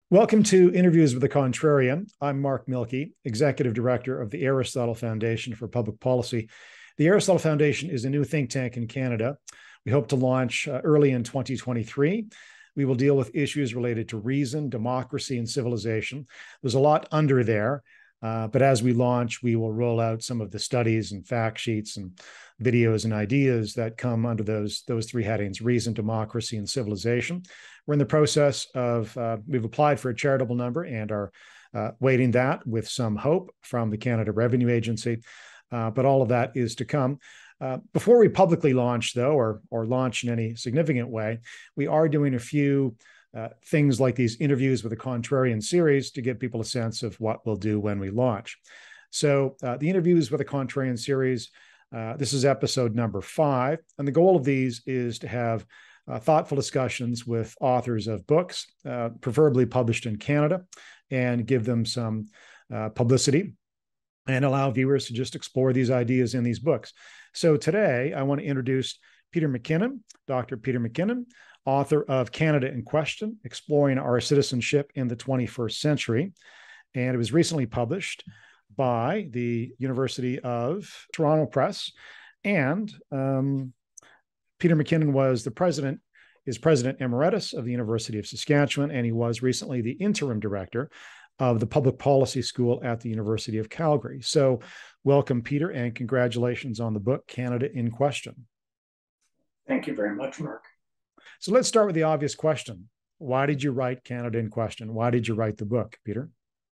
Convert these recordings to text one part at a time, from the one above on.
Welcome to Interviews with the Contrarian. I'm Mark Milkey, Executive Director of the Aristotle Foundation for Public Policy. The Aristotle Foundation is a new think tank in Canada. We hope to launch early in 2023. We will deal with issues related to reason, democracy, and civilization. There's a lot under there, but as we launch, we will roll out some of the studies and fact sheets and videos and ideas that come under those three headings: reason, democracy, and civilization. We're in the process of, we've applied for a charitable number and are waiting that with some hope from the Canada Revenue Agency, but all of that is to come. Before we publicly launch, though, or launch in any significant way, we are doing a few things like these Interviews with a Contrarian series to give people a sense of what we'll do when we launch. So the Interviews with a Contrarian series, this is episode number 5, and the goal of these is to have thoughtful discussions with authors of books, preferably published in Canada, and give them some publicity and allow viewers to just explore these ideas in these books. So today, I want to introduce Peter McKinnon, Dr. Peter McKinnon, author of Canada in Question, Exploring Our Citizenship in the 21st Century. And it was recently published by the University of Toronto Press. And Peter McKinnon was president emeritus of the University of Saskatchewan, and he was recently the interim director of the Public Policy School at the University of Calgary. So welcome, Peter, and congratulations on the book, Canada in Question. Thank you very much, Mark. So let's start with the obvious question. Why did you write Canada in Question? Why did you write the book, Peter?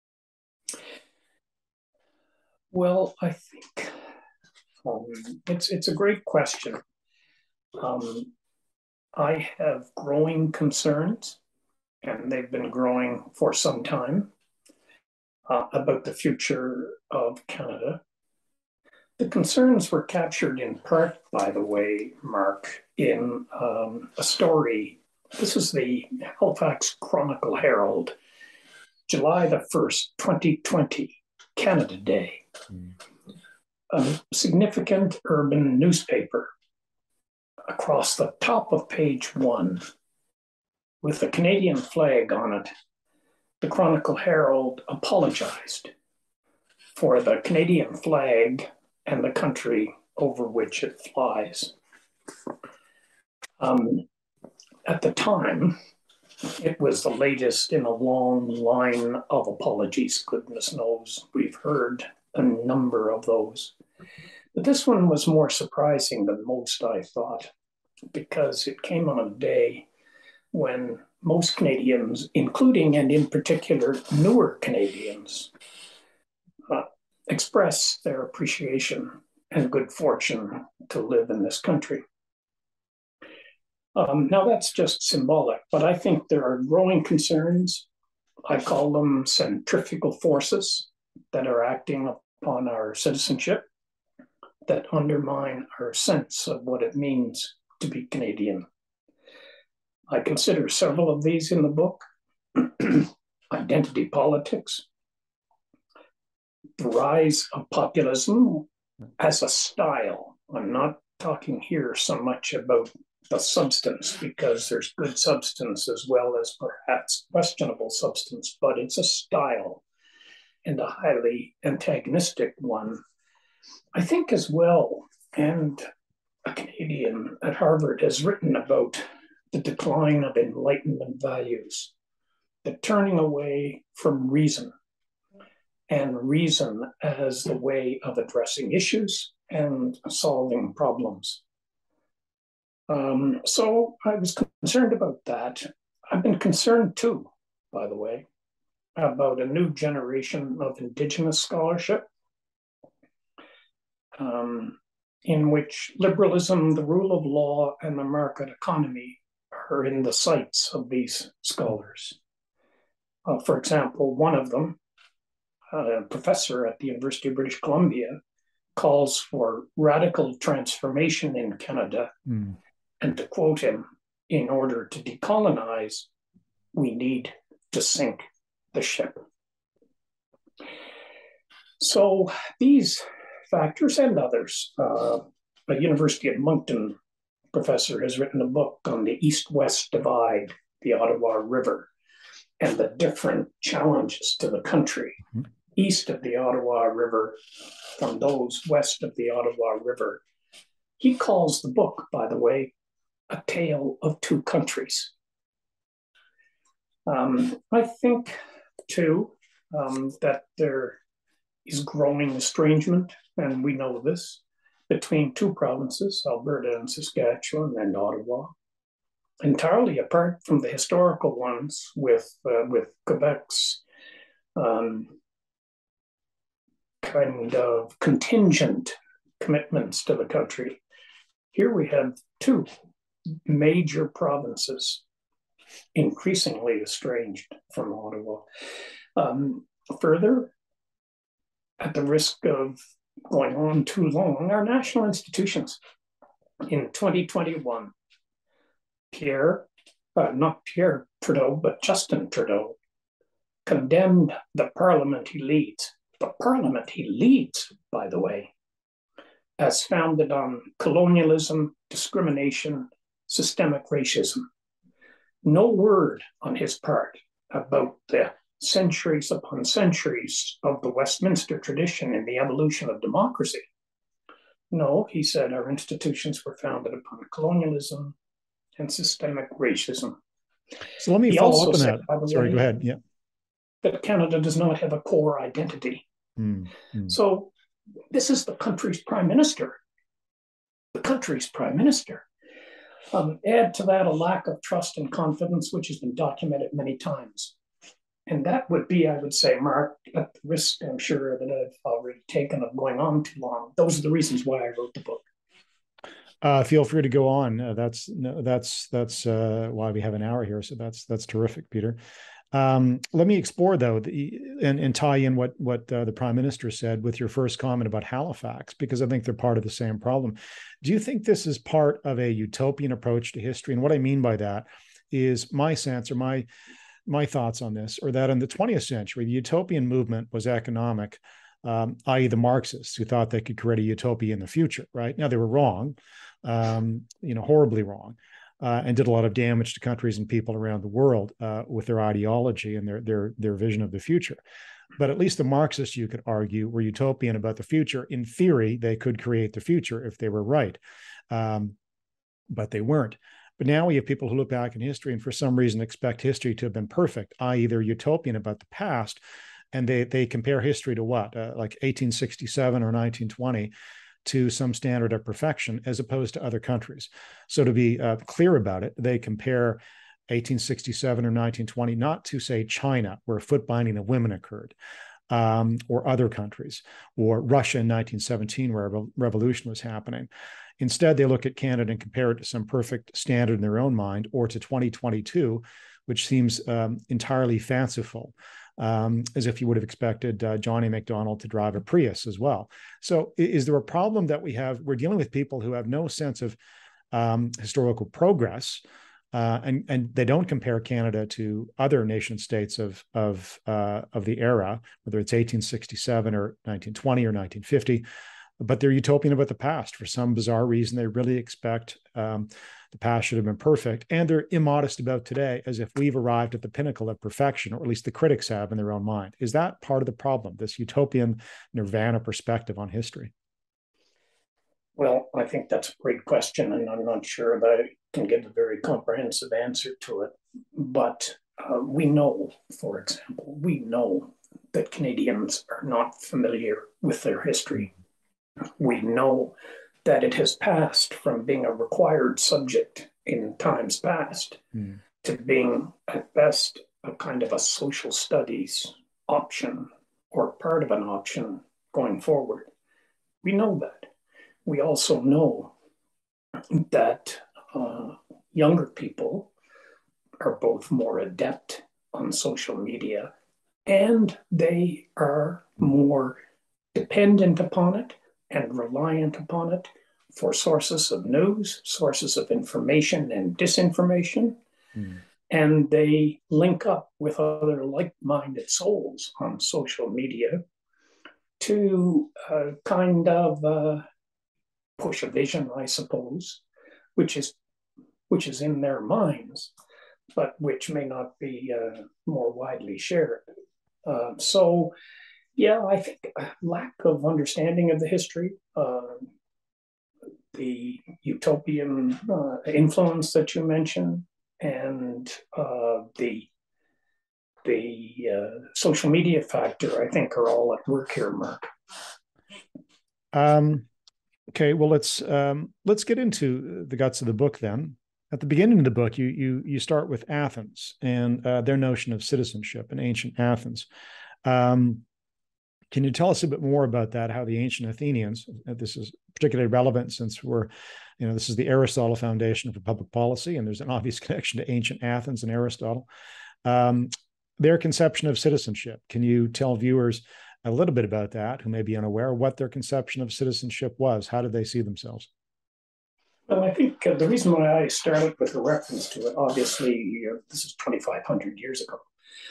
Well, I think it's a great question. I have growing concerns, and they've been growing for some time, about the future of Canada. The concerns were captured in part, by the way, Mark, in a story. This is the Halifax Chronicle Herald, July the 1st, 2020, Canada Day. A significant urban newspaper. Across the top of page 1, with the Canadian flag on it, the Chronicle Herald apologized for the Canadian flag and the country over which it flies. At the time, it was the latest in a long line of apologies. Goodness knows we've heard a number of those. But this one was more surprising than most, I thought, because it came on a day when most Canadians, including and in particular newer Canadians, express their appreciation and good fortune to live in this country. Now that's just symbolic, but I think there are growing concerns. I call them centrifugal forces that are acting upon our citizenship, that undermine our sense of what it means to be Canadian. I consider several of these in the book: identity politics, the rise of populism as a style. I'm not talking here so much about the substance, because there's good substance as well as perhaps questionable substance, but it's a style, and a highly antagonistic one, I think, as well. And a Canadian at Harvard has written about the decline of Enlightenment values, the turning away from reason, and reason as the way of addressing issues and solving problems. So I was concerned about that. I've been concerned too, by the way, about a new generation of Indigenous scholarship, in which liberalism, the rule of law, and the market economy are in the sights of these scholars. For example, one of them, a professor at the University of British Columbia, calls for radical transformation in Canada. And to quote him, in order to decolonize, we need to sink the ship. So these factors and others, a University of Moncton professor has written a book on the East-West divide, the Ottawa River. and the different challenges to the country east of the Ottawa River from those west of the Ottawa River. He calls the book, by the way, A Tale of Two Countries. I think, too, that there is growing estrangement, and we know this, between two provinces, Alberta and Saskatchewan and Ottawa, entirely apart from the historical ones with Quebec's kind of contingent commitments to the country. Here we have two major provinces increasingly estranged from Ottawa. Further, at the risk of going on too long, our national institutions in 2021, not Pierre Trudeau, but Justin Trudeau, condemned the parliament he leads. The parliament he leads, by the way, as founded on colonialism, discrimination, systemic racism. No word on his part about the centuries upon centuries of the Westminster tradition in the evolution of democracy. No, he said our institutions were founded upon colonialism and systemic racism. So let me follow up on that. Sorry, go ahead. Yeah. That Canada does not have a core identity. So this is the country's prime minister. The country's prime minister. Add to that a lack of trust and confidence, which has been documented many times. And that would be, I would say, Mark, at the risk, I'm sure, that I've already taken of going on too long. Those are the reasons why I wrote the book. Feel free to go on. That's why we have an hour here. So that's terrific, Peter. Let me explore, though, and tie in what the Prime Minister said with your first comment about Halifax, because I think they're part of the same problem. Do you think this is part of a utopian approach to history? And what I mean by that is my sense or my thoughts on this, or that in the 20th century, the utopian movement was economic, i.e. the Marxists, who thought they could create a utopia in the future, right? Now, they were wrong, horribly wrong. And did a lot of damage to countries and people around the world with their ideology and their vision of the future. But at least the Marxists, you could argue, were utopian about the future. In theory, they could create the future if they were right, but they weren't. But now we have people who look back in history and for some reason expect history to have been perfect, i.e. they're utopian about the past, and they compare history to what, like 1867 or 1920, to some standard of perfection as opposed to other countries. So to be clear about it, they compare 1867 or 1920 not to, say, China, where foot binding of women occurred, or other countries, or Russia in 1917, where a revolution was happening. Instead, they look at Canada and compare it to some perfect standard in their own mind, or to 2022, which seems entirely fanciful. As if you would have expected Johnny McDonald to drive a Prius as well. So is there a problem that we're dealing with people who have no sense of historical progress, and they don't compare Canada to other nation states of the era, whether it's 1867 or 1920 or 1950, but they're utopian about the past. For some bizarre reason, they really expect the past should have been perfect, and they're immodest about today, as if we've arrived at the pinnacle of perfection, or at least the critics have in their own mind. Is that part of the problem, this utopian nirvana perspective on history? Well, I think that's a great question, and I'm not sure that I can give a very comprehensive answer to it. But we know, for example, that Canadians are not familiar with their history. We know that it has passed from being a required subject in times past to being, at best, a kind of a social studies option or part of an option going forward. We know that. We also know that younger people are both more adept on social media and they are more dependent upon it and reliant upon it for sources of news, sources of information and disinformation. And they link up with other like-minded souls on social media to kind of push a vision, I suppose, which is in their minds. but which may not be more widely shared. So, yeah, I think a lack of understanding of the history, the utopian influence that you mentioned, and the social media factor, I think, are all at work here, Mark. Okay, well let's get into the guts of the book then. At the beginning of the book, you start with Athens and their notion of citizenship in ancient Athens. Can you tell us a bit more about that? How the ancient Athenians, this is particularly relevant since this is the Aristotle Foundation for Public Policy, and there's an obvious connection to ancient Athens and Aristotle. Their conception of citizenship. Can you tell viewers a little bit about that, who may be unaware, what their conception of citizenship was? How did they see themselves? Well, I think the reason why I started with a reference to it, obviously, this is 2,500 years ago,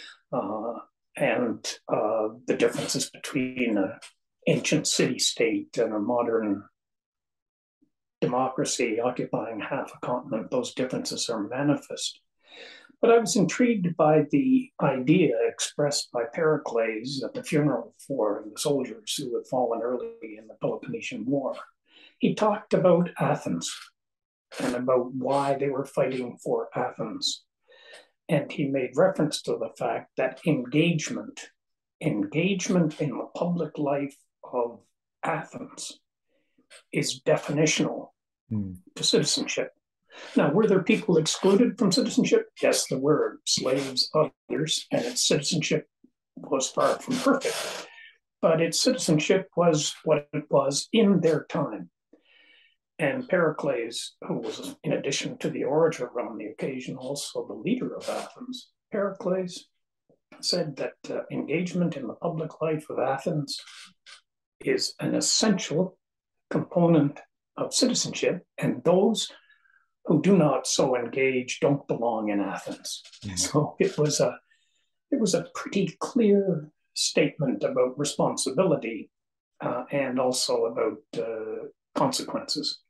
and the differences between an ancient city-state and a modern democracy occupying half a continent, those differences are manifest. But I was intrigued by the idea expressed by Pericles at the funeral for the soldiers who had fallen early in the Peloponnesian War. He talked about Athens and about why they were fighting for Athens. And he made reference to the fact that engagement in the public life of Athens is definitional to citizenship. Now, were there people excluded from citizenship? Yes, there were, slaves, others, and its citizenship was far from perfect. But its citizenship was what it was in their time. And Pericles, who was, in addition to the orator on the occasion, also the leader of Athens, Pericles said that engagement in the public life of Athens is an essential component of citizenship, and those who do not so engage don't belong in Athens. Mm-hmm. So it was a pretty clear statement about responsibility and also about consequences.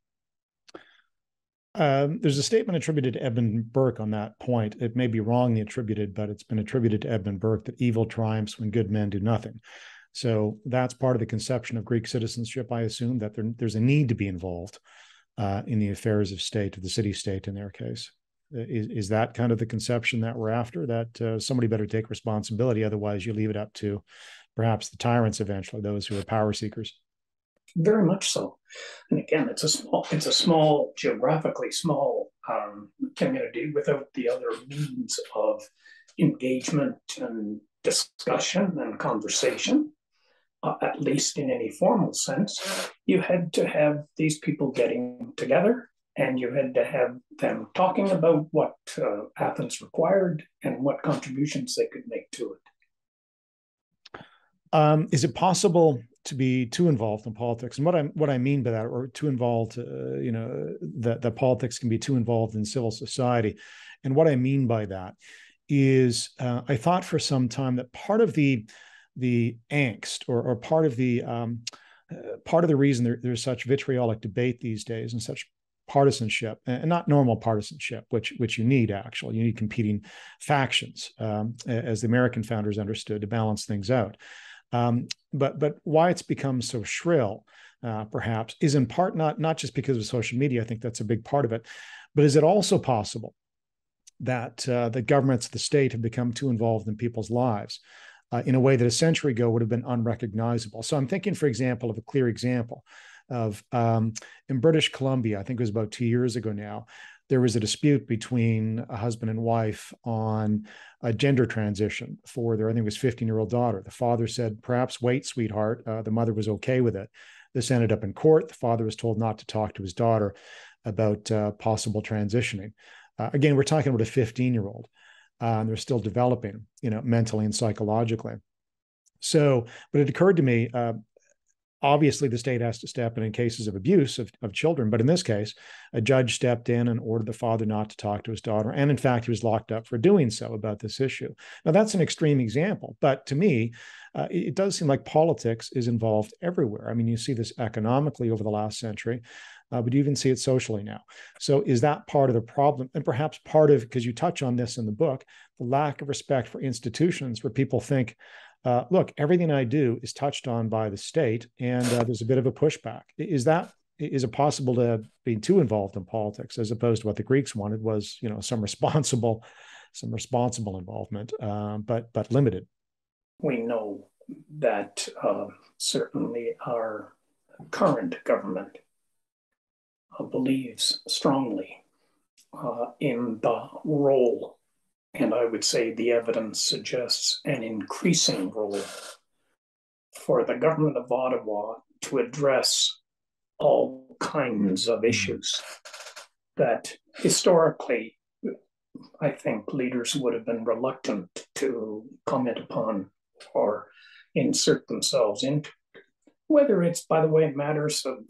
There's a statement attributed to Edmund Burke on that point. It may be wrongly attributed, but it's been attributed to Edmund Burke that evil triumphs when good men do nothing. So that's part of the conception of Greek citizenship, I assume, that there's a need to be involved in the affairs of state, of the city-state in their case. Is that kind of the conception that we're after, that somebody better take responsibility, otherwise you leave it up to perhaps the tyrants eventually, those who are power seekers? Very much so. And again, it's a small, geographically small community without the other means of engagement and discussion and conversation. At least in any formal sense, you had to have these people getting together, and you had to have them talking about what Athens required and what contributions they could make to it. Is it possible to be too involved in politics? And what I mean by that, or too involved, that politics can be too involved in civil society. And what I mean by that is, I thought for some time that part of the angst, or part of the reason there's such vitriolic debate these days and such partisanship, and not normal partisanship, which you need, actually. You need competing factions, as the American founders understood, to balance things out. But why it's become so shrill, perhaps, is in part not just because of social media. I think that's a big part of it. But is it also possible that the governments of the state have become too involved in people's lives in a way that a century ago would have been unrecognizable? So I'm thinking, for example, of a clear example of in British Columbia, I think it was about 2 years ago now, there was a dispute between a husband and wife on a gender transition for their, I think it was 15-year-old daughter. The father said, "Perhaps wait, sweetheart." The mother was okay with it. This ended up in court. The father was told not to talk to his daughter about possible transitioning. Again, we're talking about a 15-year-old. They're still developing, mentally and psychologically. So, but it occurred to me, obviously the state has to step in cases of abuse of children. But in this case, a judge stepped in and ordered the father not to talk to his daughter. And in fact, he was locked up for doing so about this issue. Now, that's an extreme example. But to me, it does seem like politics is involved everywhere. I mean, you see this economically over the last century. but you even see it socially now. So is that part of the problem? And perhaps part of, because you touch on this in the book, the lack of respect for institutions, where people think, look, everything I do is touched on by the state, and there's a bit of a pushback. Is it possible to be too involved in politics, as opposed to what the Greeks wanted was, some responsible involvement, but limited? We know that certainly our current government believes strongly in the role, and I would say the evidence suggests an increasing role for the government of Ottawa to address all kinds of issues that historically I think leaders would have been reluctant to comment upon or insert themselves into, whether it's, by the way, matters of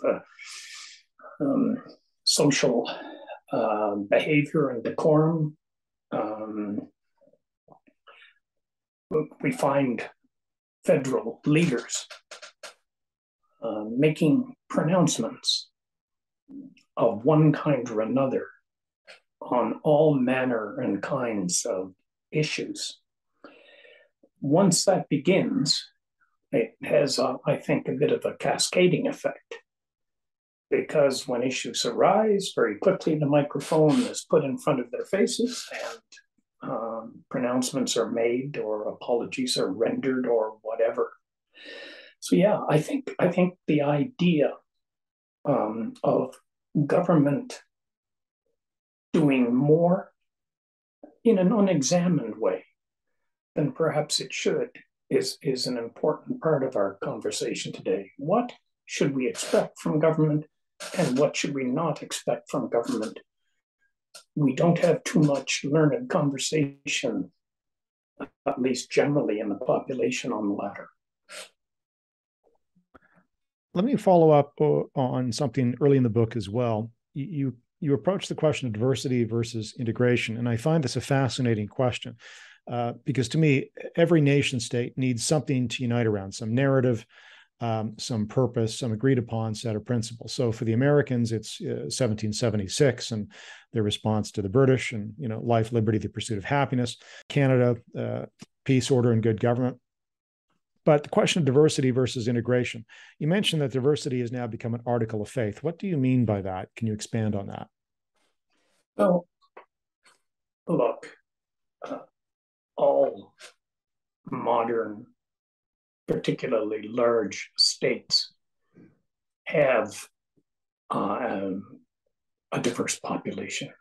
social behavior and decorum. We find federal leaders making pronouncements of one kind or another on all manner and kinds of issues. Once that begins, it has, I think, a bit of a cascading effect, because when issues arise, very quickly the microphone is put in front of their faces and pronouncements are made or apologies are rendered or whatever. So yeah, I think the idea of government doing more in an unexamined way than perhaps it should is an important part of our conversation today. What should we expect from government, and what should we not expect from government? We don't have too much learned conversation, at least generally in the population, on the latter. Let me follow up on something early in the book as well. You approach the question of diversity versus integration, and I find this a fascinating question, because to me, every nation state needs something to unite around, some narrative, some purpose, some agreed upon set of principles. So for the Americans, it's 1776 and their response to the British, and life, liberty, the pursuit of happiness. Canada, peace, order, and good government. But the question of diversity versus integration, you mentioned that diversity has now become an article of faith. What do you mean by that? Can you expand on that? Well, look, all modern, particularly large states, have a diverse population.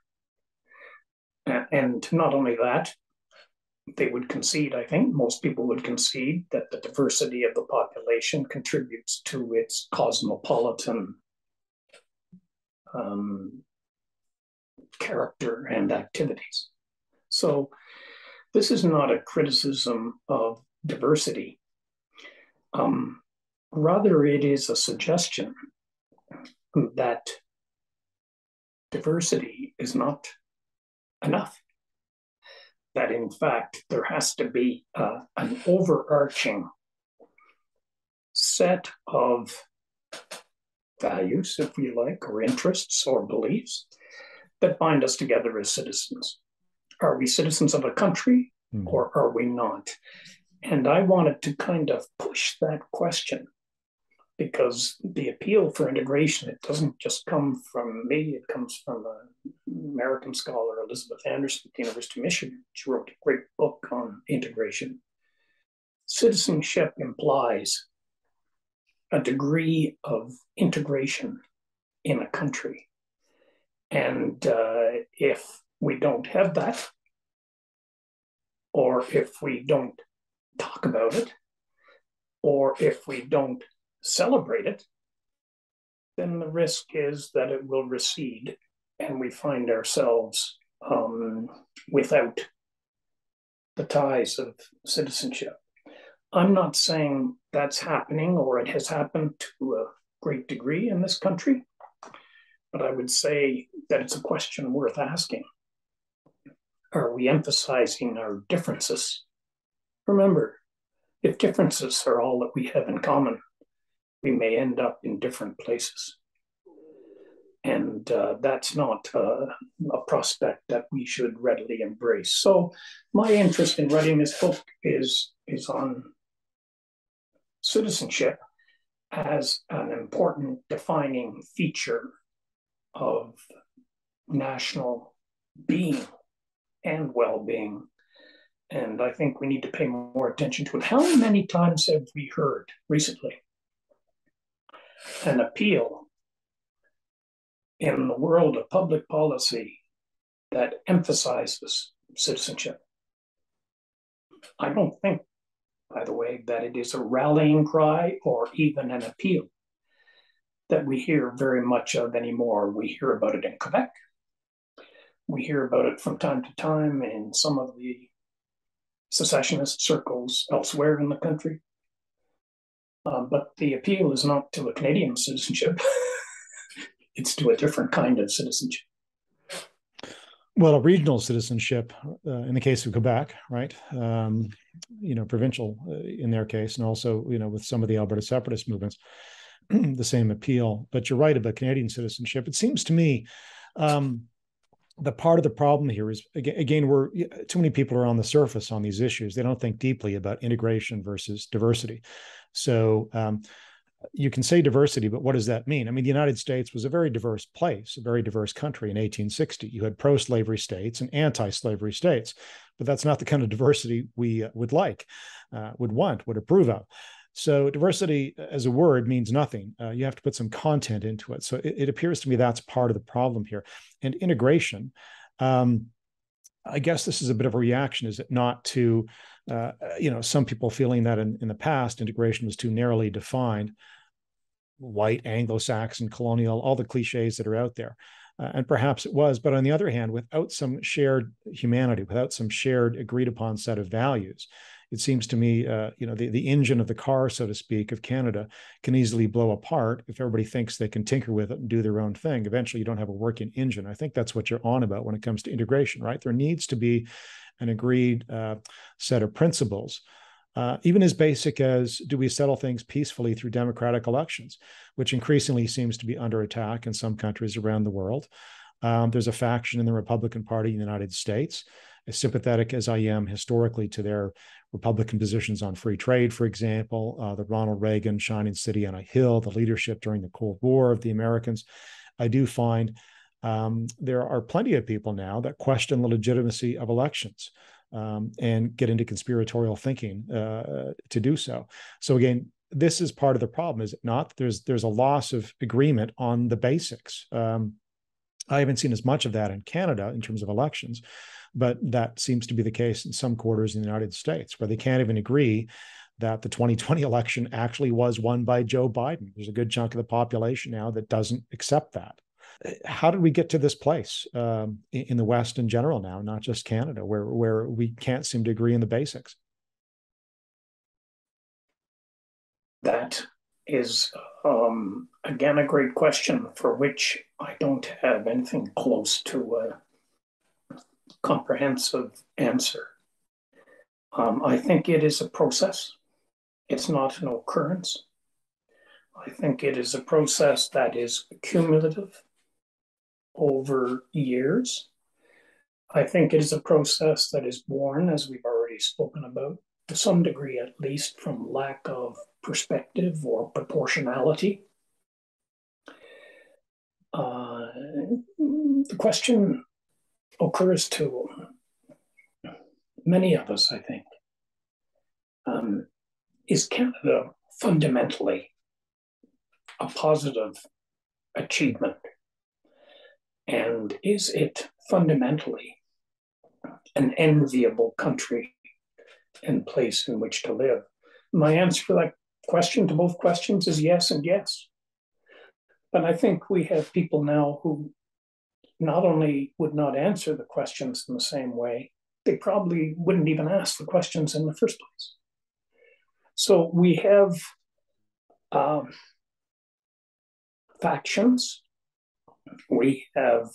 And not only that, they would concede, I think most people would concede, that the diversity of the population contributes to its cosmopolitan character and activities. So this is not a criticism of diversity. Rather, it is a suggestion that diversity is not enough. That in fact, there has to be an overarching set of values, if we like, or interests or beliefs that bind us together as citizens. Are we citizens of a country or are we not? And I wanted to kind of push that question, because the appeal for integration, it doesn't just come from me, it comes from an American scholar, Elizabeth Anderson at the University of Michigan. She wrote a great book on integration. Citizenship implies a degree of integration in a country. And if we don't have that, or if we don't talk about it, or if we don't celebrate it, then the risk is that it will recede and we find ourselves without the ties of citizenship. I'm not saying that's happening or it has happened to a great degree in this country, but I would say that it's a question worth asking. Are we emphasizing our differences? Remember, if differences are all that we have in common, we may end up in different places. And that's not a prospect that we should readily embrace. So my interest in writing this book is on citizenship as an important defining feature of national being and well-being. And I think we need to pay more attention to it. How many times have we heard recently an appeal in the world of public policy that emphasizes citizenship? I don't think, by the way, that it is a rallying cry or even an appeal that we hear very much of anymore. We hear about it in Quebec. We hear about it from time to time in some of the secessionist circles elsewhere in the country. But the appeal is not to a Canadian citizenship. It's to a different kind of citizenship. Well, a regional citizenship, in the case of Quebec, right? Provincial in their case, and also, with some of the Alberta separatist movements, the same appeal. But you're right about Canadian citizenship. It seems to me the part of the problem here is, again, too many people are on the surface on these issues. They don't think deeply about integration versus diversity. So you can say diversity, but what does that mean? I mean, the United States was a very diverse place, a very diverse country in 1860. You had pro-slavery states and anti-slavery states, but that's not the kind of diversity we would like, would want, would approve of. So diversity as a word means nothing. You have to put some content into it. So it appears to me that's part of the problem here. And integration, I guess this is a bit of a reaction, is it not, to some people feeling that in the past integration was too narrowly defined, white, Anglo-Saxon, colonial, all the cliches that are out there. And perhaps it was, but on the other hand, without some shared humanity, without some shared agreed upon set of values, it seems to me, the engine of the car, so to speak, of Canada can easily blow apart if everybody thinks they can tinker with it and do their own thing. Eventually, you don't have a working engine. I think that's what you're on about when it comes to integration, right? There needs to be an agreed set of principles, even as basic as, do we settle things peacefully through democratic elections, which increasingly seems to be under attack in some countries around the world. There's a faction in the Republican Party in the United States, as sympathetic as I am historically to their Republican positions on free trade, for example, the Ronald Reagan shining city on a hill, the leadership during the Cold War of the Americans. I do find there are plenty of people now that question the legitimacy of elections and get into conspiratorial thinking to do so. So again, this is part of the problem, is it not? There's a loss of agreement on the basics. I haven't seen as much of that in Canada in terms of elections, but that seems to be the case in some quarters in the United States, where they can't even agree that the 2020 election actually was won by Joe Biden. There's a good chunk of the population now that doesn't accept that. How did we get to this place in the West in general now, not just Canada, where we can't seem to agree on the basics? That is, again, a great question for which I don't have anything close to a comprehensive answer. I think it is a process. It's not an occurrence. I think it is a process that is cumulative over years. I think it is a process that is born, as we've already spoken about, to some degree at least, from lack of perspective or proportionality. The question occurs to many of us, I think. Is Canada fundamentally a positive achievement? And is it fundamentally an enviable country and place in which to live? My answer to that question, to both questions, is yes and yes. But I think we have people now who not only would not answer the questions in the same way, they probably wouldn't even ask the questions in the first place. So we have factions. We have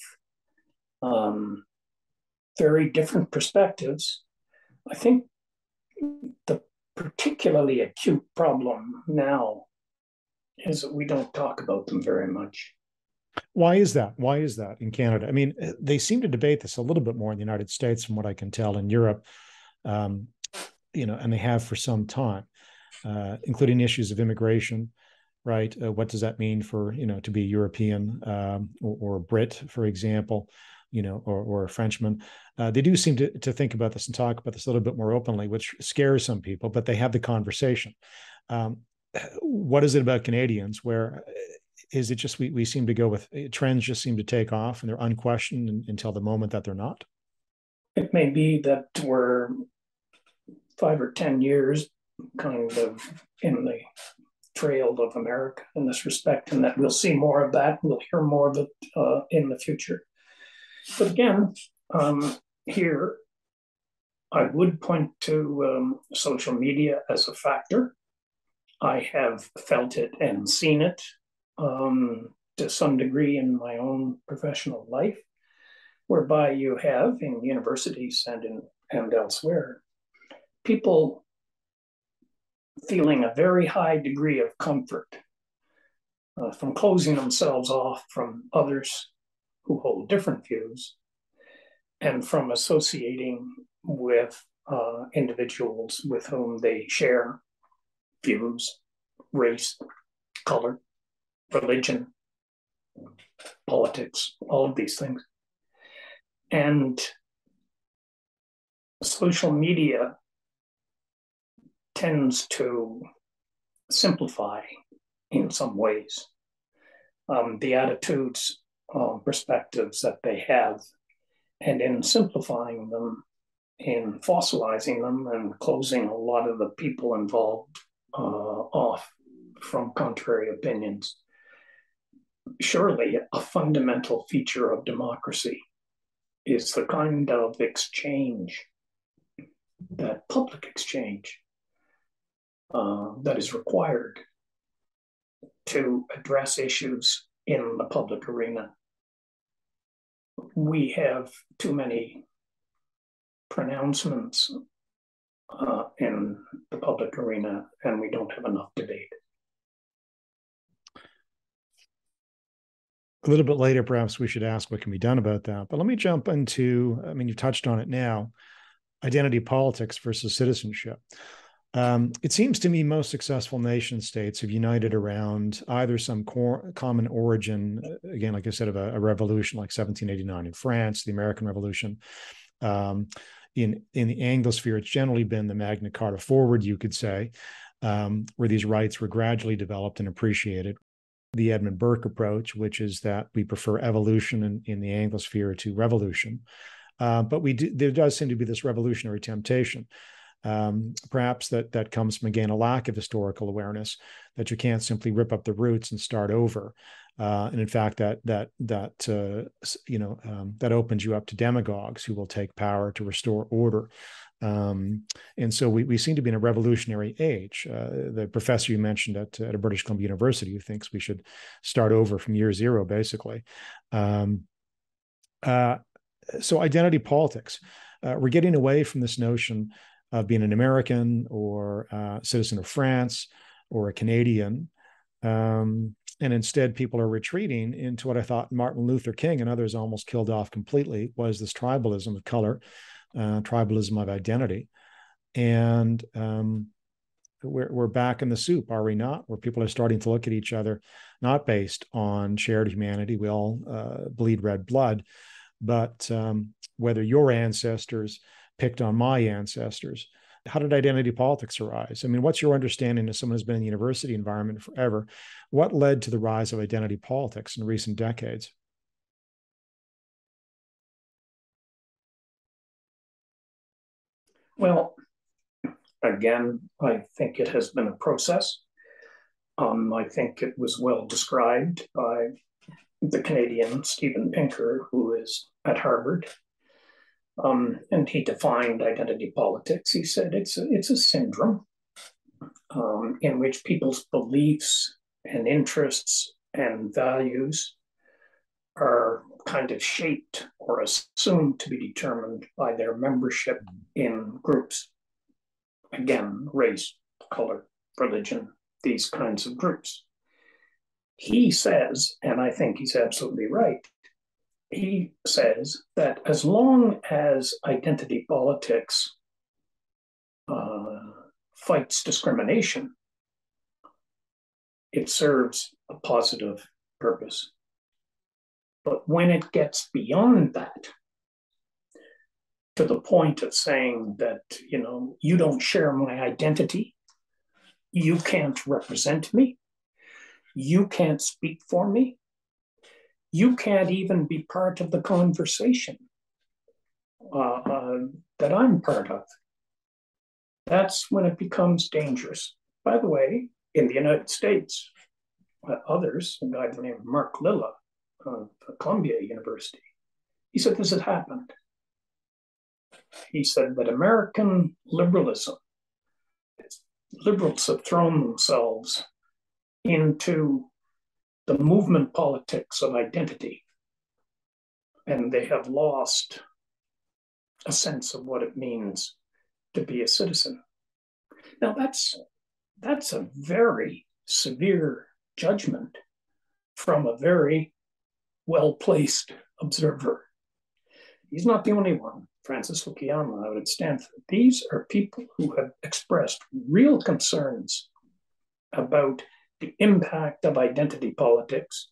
very different perspectives. I think the particularly acute problem now is that we don't talk about them very much. Why is that? Why is that in Canada? I mean, they seem to debate this a little bit more in the United States, from what I can tell, in Europe, um, and they have for some time, including issues of immigration, right? What does that mean for, to be European, or a Brit, for example, or a Frenchman? They do seem to think about this and talk about this a little bit more openly, which scares some people, but they have the conversation. Um, what is it about Canadians where is it just we seem to go with trends just seem to take off and they're unquestioned until the moment that they're not? It may be that we're 5 or 10 years kind of in the trail of America in this respect, and that we'll see more of that. We'll hear more of it in the future. But again, here I would point to social media as a factor. I have felt it and seen it to some degree in my own professional life, whereby you have in universities and elsewhere people feeling a very high degree of comfort from closing themselves off from others who hold different views and from associating with individuals with whom they share views, race, color, religion, politics, all of these things. And social media tends to simplify in some ways the attitudes, perspectives that they have. And in simplifying them, in fossilizing them and closing a lot of the people involved off from contrary opinions, surely a fundamental feature of democracy is the kind of exchange, that public exchange, that is required to address issues in the public arena. We have too many pronouncements in the public arena, and we don't have enough debate. A little bit later, perhaps we should ask what can be done about that. But let me jump into, I mean, you touched on it now, identity politics versus citizenship. It seems to me most successful nation states have united around either some common origin, again, like I said, of a revolution like 1789 in France, the American Revolution. In the Anglosphere, it's generally been the Magna Carta forward, you could say, where these rights were gradually developed and appreciated. The Edmund Burke approach, which is that we prefer evolution in the Anglosphere to revolution. But there does seem to be this revolutionary temptation. Perhaps that comes from, again, a lack of historical awareness, that you can't simply rip up the roots and start over. And in fact, that opens you up to demagogues who will take power to restore order. And so we seem to be in a revolutionary age. The professor you mentioned at British Columbia University, who thinks we should start over from year zero, basically. So identity politics, we're getting away from this notion of being an American or a citizen of France or a Canadian. And instead, people are retreating into what I thought Martin Luther King and others almost killed off completely, was this tribalism of color, tribalism of identity. And we're back in the soup, are we not? Where people are starting to look at each other, not based on shared humanity. We all bleed red blood, but whether your ancestors picked on my ancestors. How did identity politics arise? I mean, what's your understanding as someone who's been in the university environment forever? What led to the rise of identity politics in recent decades? Well, again, I think it has been a process. I think it was well described by the Canadian Steven Pinker, who is at Harvard. And he defined identity politics. He said it's a syndrome in which people's beliefs and interests and values are kind of shaped or assumed to be determined by their membership in groups. Again, race, color, religion, these kinds of groups. He says, and I think he's absolutely right, he says that as long as identity politics uh, fights discrimination, it serves a positive purpose. But when it gets beyond that, to the point of saying that, you don't share my identity, you can't represent me, you can't speak for me, you can't even be part of the conversation that I'm part of. That's when it becomes dangerous. By the way, in the United States, others, a guy by the name of Mark Lilla of Columbia University, he said this had happened. He said that American liberals have thrown themselves into the movement politics of identity, and they have lost a sense of what it means to be a citizen. Now, that's a very severe judgment from a very well-placed observer. He's not the only one. Francis Fukuyama out at Stanford. These are people who have expressed real concerns about the impact of identity politics,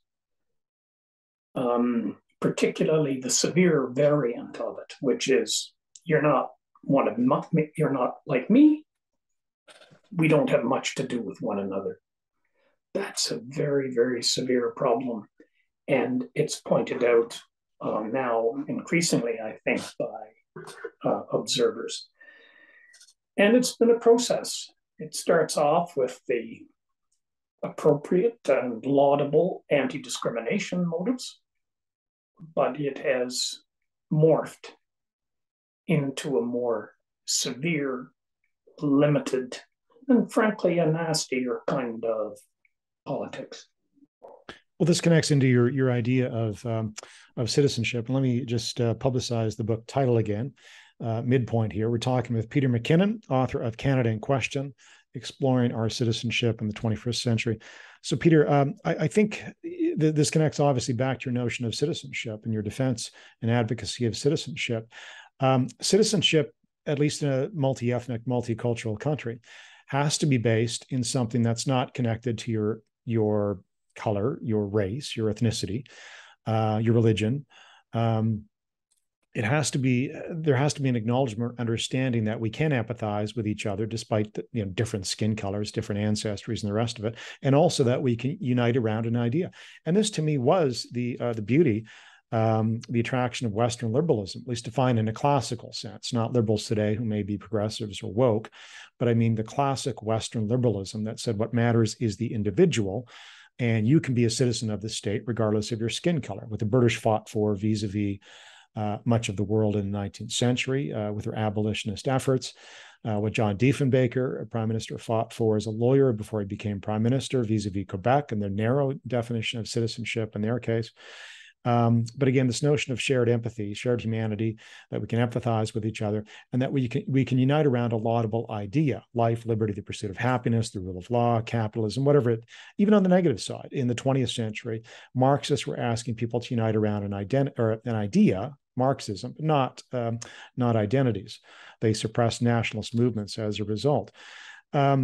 particularly the severe variant of it, which is you're not one of me, you're not like me. We don't have much to do with one another. That's a very, very severe problem. And it's pointed out now increasingly, I think, by observers. And it's been a process. It starts off with the appropriate and laudable anti-discrimination motives, but it has morphed into a more severe, limited, and frankly, a nastier kind of politics. Well, this connects into your idea of citizenship. And let me just publicize the book title again. Midpoint here. We're talking with Peter McKinnon, author of Canada in Question, Exploring Our Citizenship in the 21st Century. So, Peter, I think this connects obviously back to your notion of citizenship and your defense and advocacy of citizenship. Citizenship, at least in a multi-ethnic, multicultural country, has to be based in something that's not connected to your color, your race, your ethnicity, your religion. There has to be an acknowledgement, understanding that we can empathize with each other despite different skin colors, different ancestries, and the rest of it, and also that we can unite around an idea. And this, to me, was the beauty, the attraction of Western liberalism, at least defined in a classical sense, not liberals today who may be progressives or woke, but I mean the classic Western liberalism that said what matters is the individual. And you can be a citizen of the state regardless of your skin color, what the British fought for vis-a-vis much of the world in the 19th century with their abolitionist efforts, what John Diefenbaker, a prime minister, fought for as a lawyer before he became prime minister vis-a-vis Quebec and their narrow definition of citizenship in their case. But again, this notion of shared empathy, shared humanity, that we can empathize with each other, and that we can unite around a laudable idea: life, liberty, the pursuit of happiness, the rule of law, capitalism, whatever it. Even on the negative side, in the 20th century, Marxists were asking people to unite around an idea, Marxism, but not identities. They suppressed nationalist movements as a result. But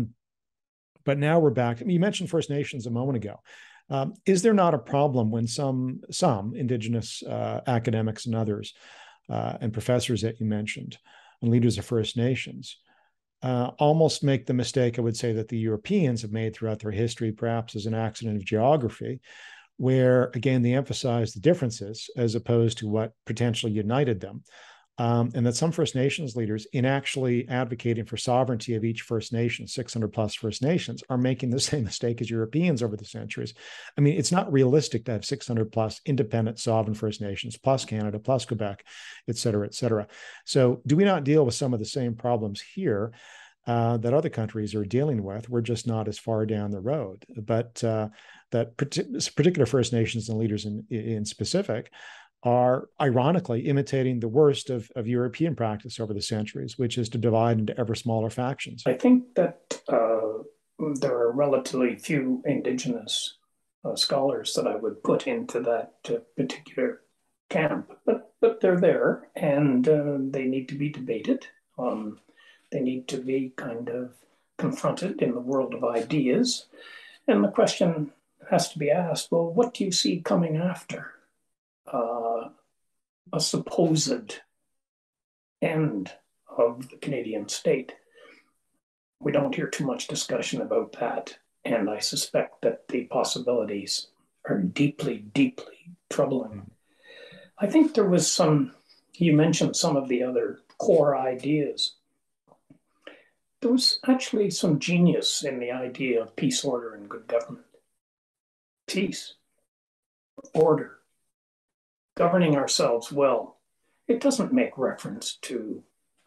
now we're back. You mentioned First Nations a moment ago. Is there not a problem when some Indigenous academics and others and professors that you mentioned and leaders of First Nations almost make the mistake, I would say, that the Europeans have made throughout their history, perhaps as an accident of geography, where, again, they emphasize the differences as opposed to what potentially united them? And that some First Nations leaders, in actually advocating for sovereignty of each First Nation, 600 plus First Nations, are making the same mistake as Europeans over the centuries. I mean, it's not realistic to have 600 plus independent sovereign First Nations, plus Canada, plus Quebec, et cetera, et cetera. So do we not deal with some of the same problems here that other countries are dealing with? We're just not as far down the road. But that particular First Nations and leaders in specific are ironically imitating the worst of European practice over the centuries, which is to divide into ever smaller factions. I think that there are relatively few Indigenous scholars that I would put into that particular camp, but they're there, and they need to be debated. Um, they need to be kind of confronted in the world of ideas, and the question has to be asked: well, what do you see coming after uh, a supposed end of the Canadian state? We don't hear too much discussion about that, and I suspect that the possibilities are deeply, deeply troubling. I think there was you mentioned some of the other core ideas. There was actually some genius in the idea of peace, order, and good government. Peace, order, governing ourselves well. It doesn't make reference to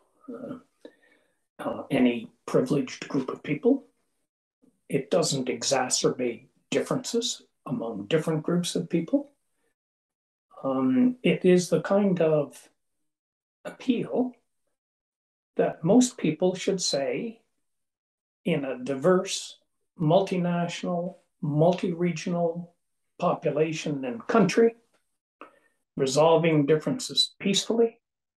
any privileged group of people. It doesn't exacerbate differences among different groups of people. It is the kind of appeal that most people should say in a diverse, multinational, multi-regional population and country, resolving differences peacefully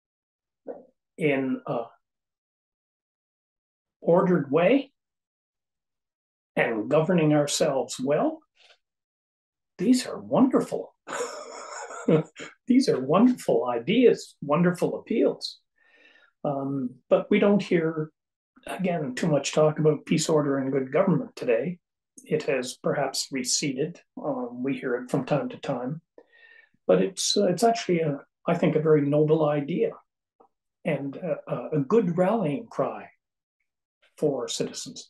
in a ordered way and governing ourselves well. These are wonderful. These are wonderful ideas, wonderful appeals. But we don't hear, again, too much talk about peace, order, and good government today. It has perhaps receded. We hear it from time to time, but it's actually, I think, a very noble idea and a good rallying cry for citizens.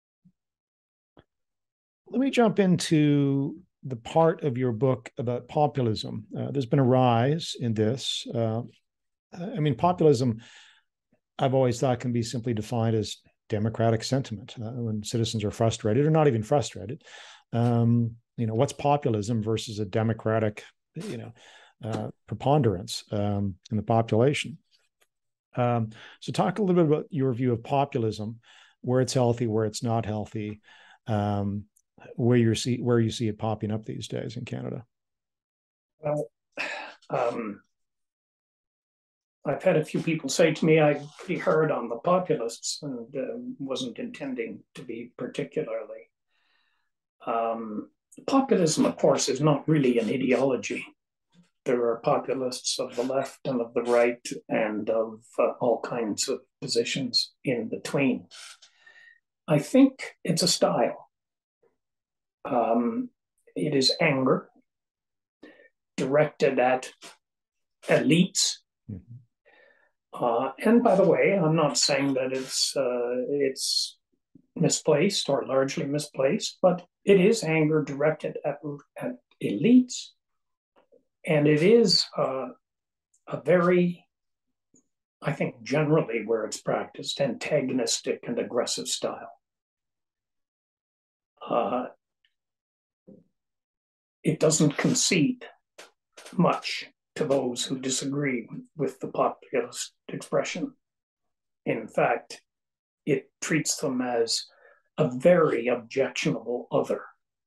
Let me jump into the part of your book about populism. There's been a rise in this. Populism, I've always thought, can be simply defined as democratic sentiment. When citizens are frustrated or not even frustrated, what's populism versus a democratic, preponderance in the population? So talk a little bit about your view of populism, where it's healthy, where it's not healthy, where you see it popping up these days in Canada. Well, I've had a few people say to me I'd be hard on the populists, and wasn't intending to be particularly. Populism, of course, is not really an ideology. There are populists of the left and of the right and of all kinds of positions in between. I think it's a style. It is anger directed at elites. And by the way, I'm not saying that it's misplaced or largely misplaced, but it is anger directed at elites. And it is a very, I think, generally where it's practiced, antagonistic and aggressive style. It doesn't concede much to those who disagree with the populist expression. In fact, it treats them as a very objectionable other.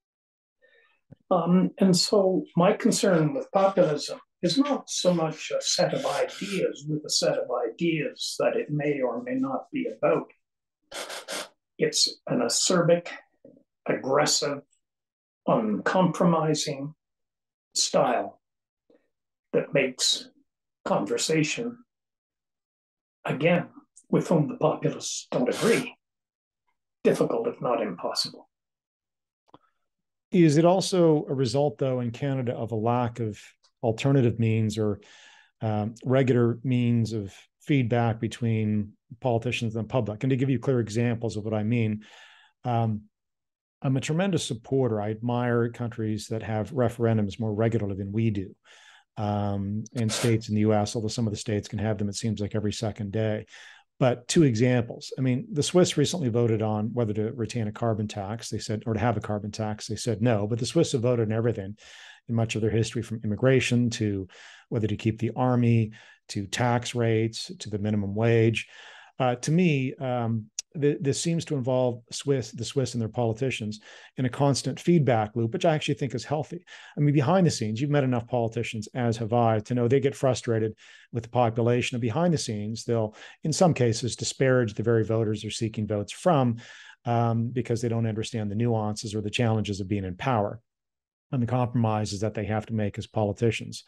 And so my concern with populism is not so much a set of ideas with a set of ideas that it may or may not be about. It's an acerbic, aggressive, uncompromising style that makes conversation, again, with whom the populists don't agree, difficult, if not impossible. Is it also a result, though, in Canada of a lack of alternative means or regular means of feedback between politicians and the public? And to give you clear examples of what I mean, I'm a tremendous supporter. I admire countries that have referendums more regularly than we do. In states in the US, although some of the states can have them, it seems like every second day. But two examples. The Swiss recently voted on whether to retain a carbon tax. They said, or to have a carbon tax. They said no, but the Swiss have voted on everything in much of their history, from immigration to whether to keep the army, to tax rates, to the minimum wage. To me, this seems to involve the Swiss and their politicians in a constant feedback loop, which I actually think is healthy. I mean, behind the scenes, you've met enough politicians, as have I, to know they get frustrated with the population. And behind the scenes, they'll, in some cases, disparage the very voters they're seeking votes from because they don't understand the nuances or the challenges of being in power and the compromises that they have to make as politicians.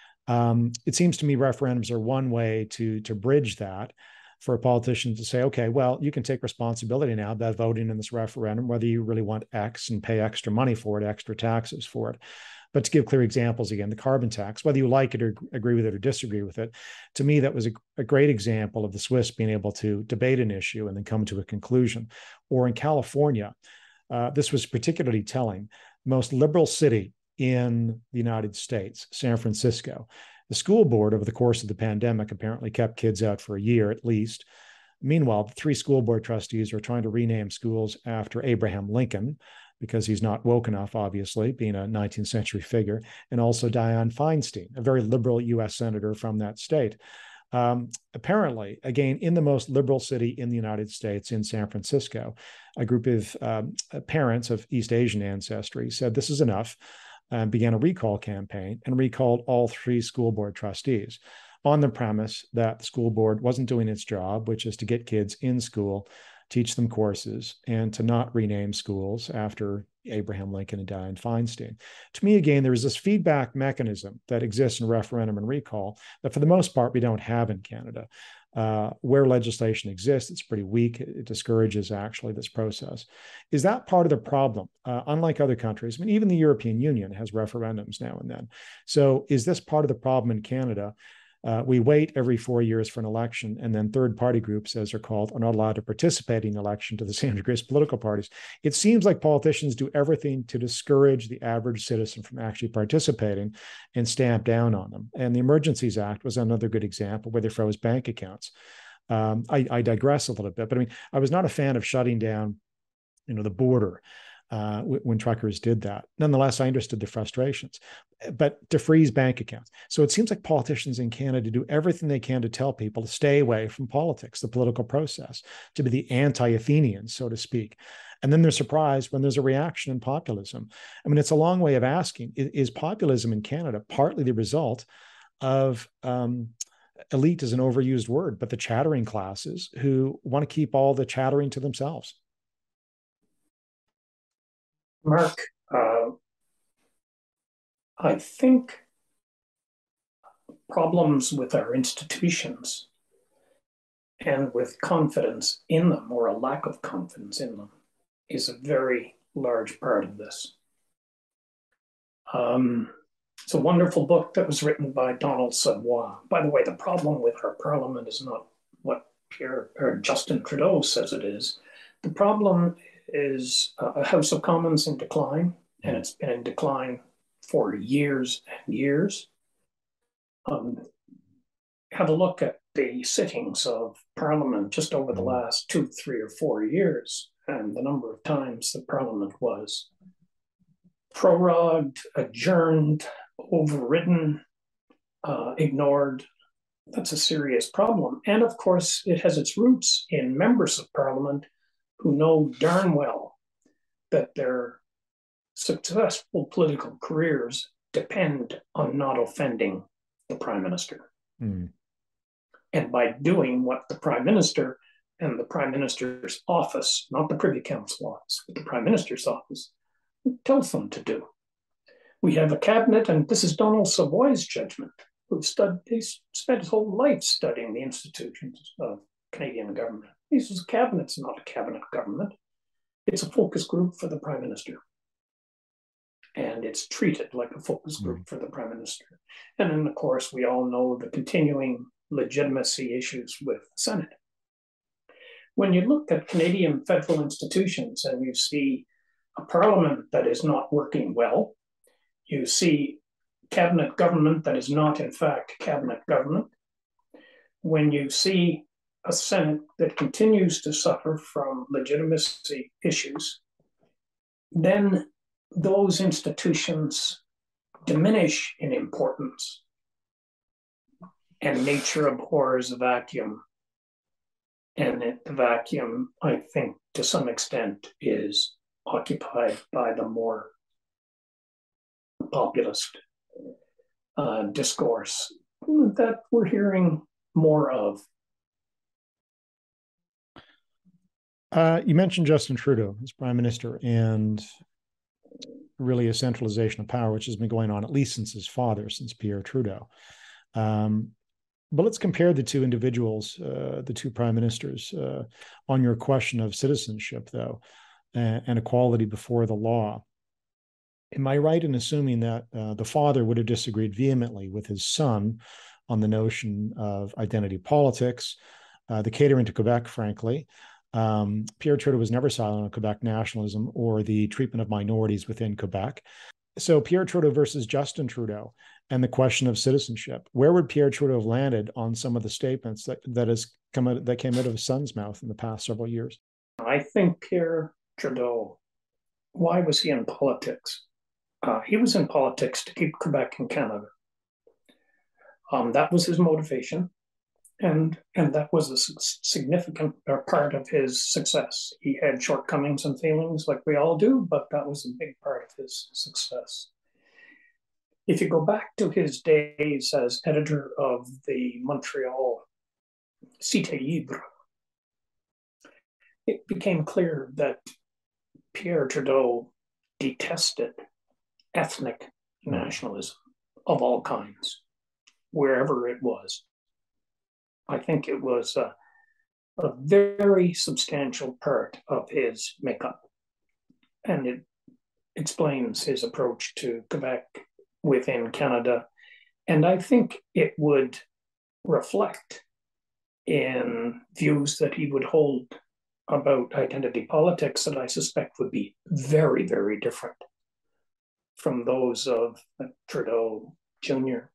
It seems to me referendums are one way to bridge that, for a politician to say, okay, well, you can take responsibility now about voting in this referendum, whether you really want X and pay extra money for it, extra taxes for it. But to give clear examples, again, the carbon tax, whether you like it or agree with it or disagree with it, to me, that was a great example of the Swiss being able to debate an issue and then come to a conclusion. Or in California, this was particularly telling, the most liberal city in the United States, San Francisco. The school board, over the course of the pandemic, apparently kept kids out for a year at least. Meanwhile, the 3 school board trustees are trying to rename schools after Abraham Lincoln, because he's not woke enough, obviously, being a 19th century figure, and also Dianne Feinstein, a very liberal US senator from that state. Apparently, again, in the most liberal city in the United States, in San Francisco, a group of parents of East Asian ancestry said this is enough, began a recall campaign and recalled all 3 school board trustees on the premise that the school board wasn't doing its job, which is to get kids in school, teach them courses, and to not rename schools after Abraham Lincoln and Dianne Feinstein. To me, again, there is this feedback mechanism that exists in referendum and recall that for the most part we don't have in Canada. Where legislation exists, it's pretty weak. It discourages actually this process. Is that part of the problem? Unlike other countries, I mean, even the European Union has referendums now and then. So is this part of the problem in Canada? We wait every 4 years for an election, and then third-party groups, as they're called, are not allowed to participate in the election to the same degree as political parties. It seems like politicians do everything to discourage the average citizen from actually participating and stamp down on them. And the Emergencies Act was another good example where they froze bank accounts. I digress a little bit, but I mean, I was not a fan of shutting down, the border when truckers did that. Nonetheless, I understood the frustrations, but to freeze bank accounts. So it seems like politicians in Canada do everything they can to tell people to stay away from politics, the political process, to be the anti-Athenians, so to speak. And then they're surprised when there's a reaction in populism. I mean, it's a long way of asking, is populism in Canada partly the result of elite is an overused word, but the chattering classes who want to keep all the chattering to themselves? Mark, I think problems with our institutions and with confidence in them, or a lack of confidence in them, is a very large part of this. It's a wonderful book that was written by Donald Savoy. By the way, the problem with our parliament is not what Pierre or Justin Trudeau says it is. The problem is a House of Commons in decline, and it's been in decline for years and years. Have a look at the sittings of Parliament just over the last 2, 3, or 4 years, and the number of times the Parliament was prorogued, adjourned, overridden, ignored. That's a serious problem. And of course, it has its roots in members of Parliament who know darn well that their successful political careers depend on not offending the Prime Minister. Mm. And by doing what the Prime Minister and the Prime Minister's office, not the Privy Council office, but the Prime Minister's office, tells them to do. We have a cabinet, and this is Donald Savoy's judgment, who spent his whole life studying the institutions of Canadian government. This is a cabinet, it's not a cabinet government. It's a focus group for the Prime Minister. And it's treated like a focus group for the Prime Minister. And then, of course, we all know the continuing legitimacy issues with the Senate. When you look at Canadian federal institutions and you see a parliament that is not working well, you see cabinet government that is not, in fact, cabinet government. When you see a Senate that continues to suffer from legitimacy issues, then those institutions diminish in importance, and nature abhors a vacuum. And the vacuum, I think, to some extent, is occupied by the more populist discourse that we're hearing more of. You mentioned Justin Trudeau as prime minister and really a centralization of power, which has been going on at least since his father, since Pierre Trudeau. But let's compare the two individuals, the two prime ministers, on your question of citizenship, though, and equality before the law. Am I right in assuming that the father would have disagreed vehemently with his son on the notion of identity politics, the catering to Quebec, frankly? Pierre Trudeau was never silent on Quebec nationalism or the treatment of minorities within Quebec. So Pierre Trudeau versus Justin Trudeau and the question of citizenship. Where would Pierre Trudeau have landed on some of the statements that came out of his son's mouth in the past several years? I think Pierre Trudeau, why was he in politics? He was in politics to keep Quebec in Canada. That was his motivation. And that was a significant part of his success. He had shortcomings and failings like we all do, but that was a big part of his success. If you go back to his days as editor of the Montreal Cité Libre, it became clear that Pierre Trudeau detested ethnic nationalism of all kinds, wherever it was. I think it was a very substantial part of his makeup. And it explains his approach to Quebec within Canada. And I think it would reflect in views that he would hold about identity politics that I suspect would be very, very different from those of Trudeau Jr.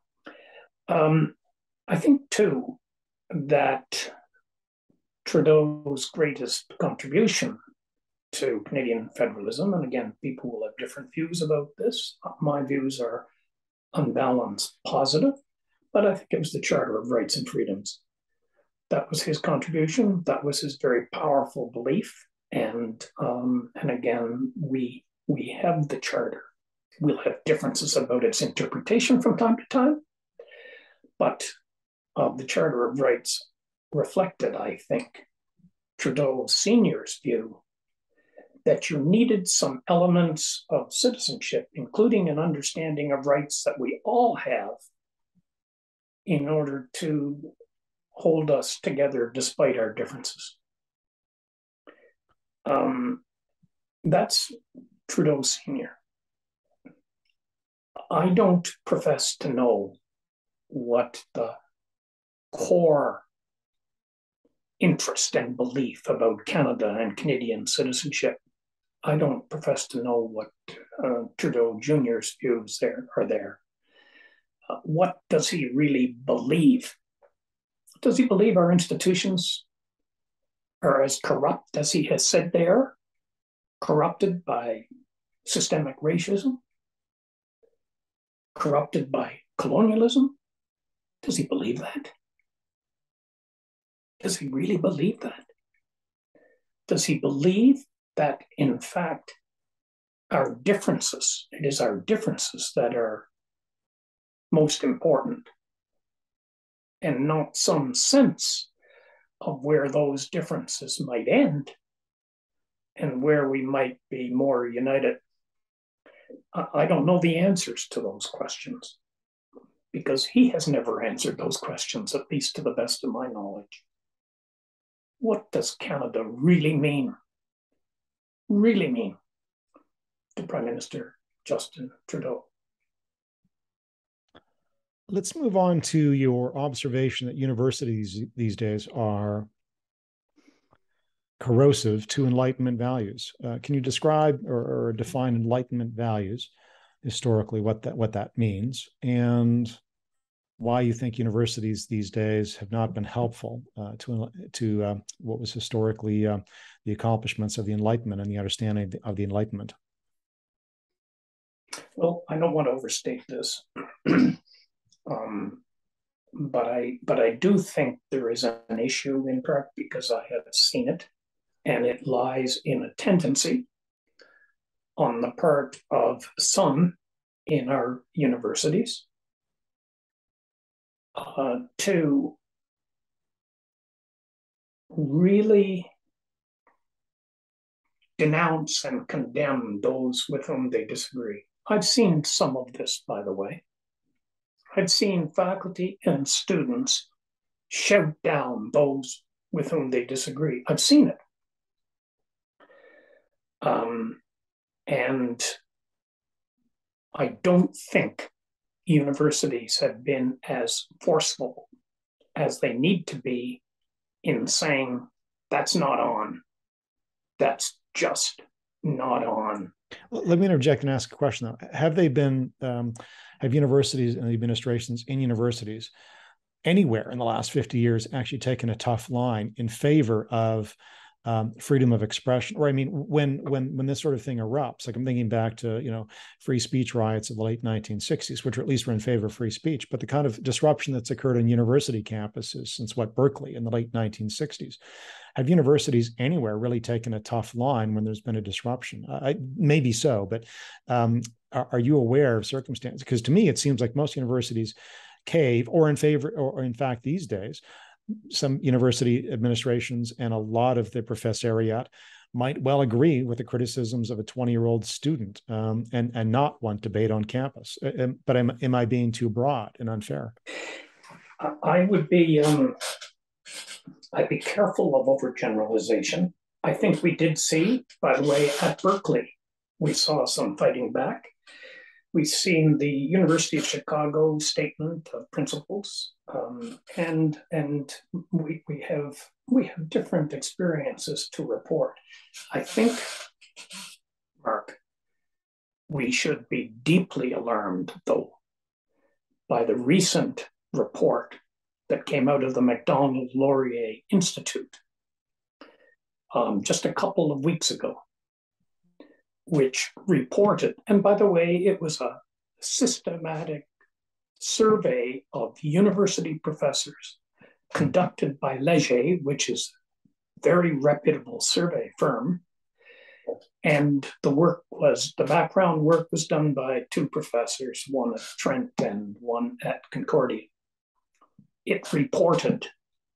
I think, too, that Trudeau's greatest contribution to Canadian federalism, and again, people will have different views about this. My views are unbalanced positive, but I think it was the Charter of Rights and Freedoms. That was his contribution. That was his very powerful belief. And again, we have the Charter. We'll have differences about its interpretation from time to time, but the Charter of Rights reflected, I think, Trudeau Sr.'s view that you needed some elements of citizenship, including an understanding of rights that we all have, in order to hold us together despite our differences. That's Trudeau Sr. I don't profess to know what the core interest and belief about Canada and Canadian citizenship. I don't profess to know what Trudeau Jr.'s views are there. What does he really believe? Does he believe our institutions are as corrupt as he has said they are? Corrupted by systemic racism? Corrupted by colonialism? Does he believe that? Does he really believe that? Does he believe that, in fact, our differences, it is our differences that are most important, and not some sense of where those differences might end and where we might be more united? I don't know the answers to those questions, because he has never answered those questions, at least to the best of my knowledge. What does Canada really mean to Prime Minister Justin Trudeau? Let's move on to your observation that universities these days are corrosive to Enlightenment values. Can you describe or define Enlightenment values historically, what that means, and why you think universities these days have not been helpful to what was historically the accomplishments of the Enlightenment and the understanding of the Enlightenment? Well, I don't want to overstate this. but I do think there is an issue in part because I have seen it, and it lies in a tendency on the part of some in our universities to really denounce and condemn those with whom they disagree. I've seen some of this, by the way. I've seen faculty and students shout down those with whom they disagree. I've seen it. And I don't think universities have been as forceful as they need to be in saying that's not on. That's just not on. Let me interject and ask a question though. Have they been, have universities and the administrations in universities anywhere in the last 50 years actually taken a tough line in favor of freedom of expression? Or I mean, when this sort of thing erupts, like I'm thinking back to, free speech riots of the late 1960s, which at least were in favor of free speech, but the kind of disruption that's occurred on university campuses since Berkeley in the late 1960s. Have universities anywhere really taken a tough line when there's been a disruption? Maybe so, but are you aware of circumstances? Because to me, it seems like most universities cave or in favor, or in fact, these days, some university administrations and a lot of the professoriate might well agree with the criticisms of a 20-year-old student and not want debate on campus. But am I being too broad and unfair? I'd be careful of overgeneralization. I think we did see, by the way, at Berkeley, we saw some fighting back. We've seen the University of Chicago statement of principles, and we have different experiences to report. I think, Mark, we should be deeply alarmed, though, by the recent report that came out of the Macdonald-Laurier Institute just a couple of weeks ago, which reported, and by the way, it was a systematic survey of university professors conducted by Leger, which is a very reputable survey firm. And the background work was done by two professors, one at Trent and one at Concordia. It reported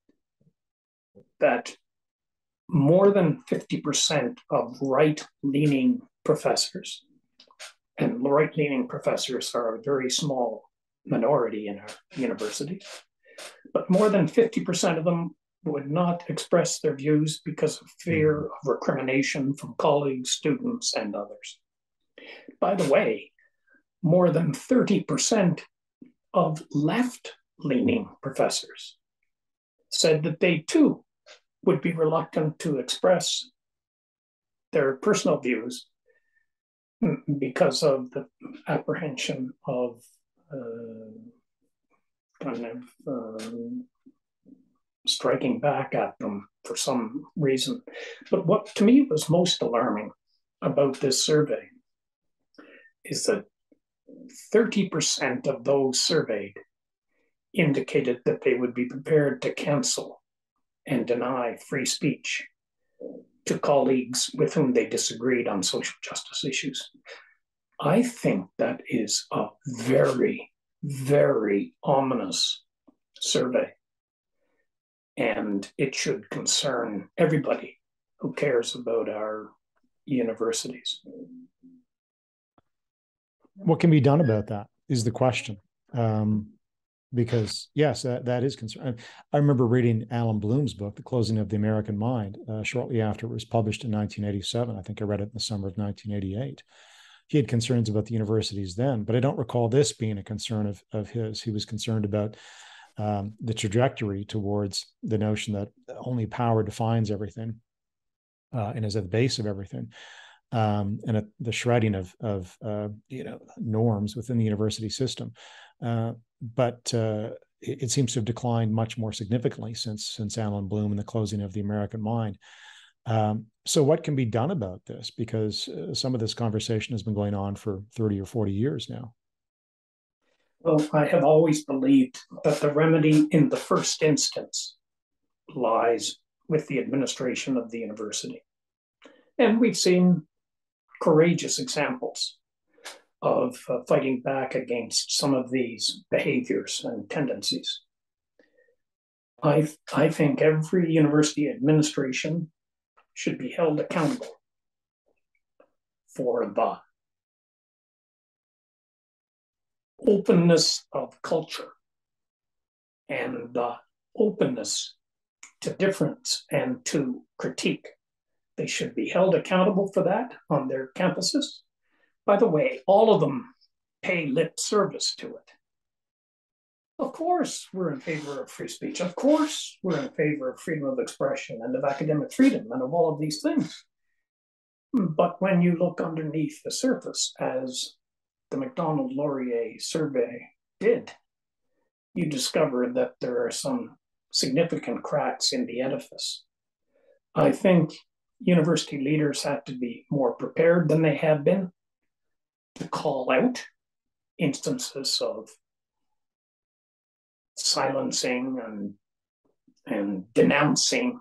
that more than 50% of right-leaning professors, and right-leaning professors are a very small minority in our university, but more than 50% of them would not express their views because of fear of recrimination from colleagues, students, and others. By the way, more than 30% of left-leaning professors said that they too would be reluctant to express their personal views because of the apprehension of striking back at them for some reason. But what to me was most alarming about this survey is that 30% of those surveyed indicated that they would be prepared to cancel and deny free speech to colleagues with whom they disagreed on social justice issues. I think that is a very, very ominous survey. And it should concern everybody who cares about our universities. What can be done about that is the question. Because yes, that is concern. I remember reading Alan Bloom's book, The Closing of the American Mind, shortly after it was published in 1987. I think I read it in the summer of 1988. He had concerns about the universities then, but I don't recall this being a concern of his. He was concerned about the trajectory towards the notion that only power defines everything and is at the base of everything, and at the shredding of norms within the university system. But it seems to have declined much more significantly since Alan Bloom and The Closing of the American Mind. So what can be done about this? Because some of this conversation has been going on for 30 or 40 years now. Well, I have always believed that the remedy in the first instance lies with the administration of the university. And we've seen courageous examples of fighting back against some of these behaviors and tendencies. I think every university administration should be held accountable for the openness of culture and the openness to difference and to critique. They should be held accountable for that on their campuses. By the way, all of them pay lip service to it. Of course, we're in favor of free speech. Of course, we're in favor of freedom of expression and of academic freedom and of all of these things. But when you look underneath the surface, as the Macdonald-Laurier survey did, you discover that there are some significant cracks in the edifice. I think university leaders have to be more prepared than they have been to call out instances of silencing and denouncing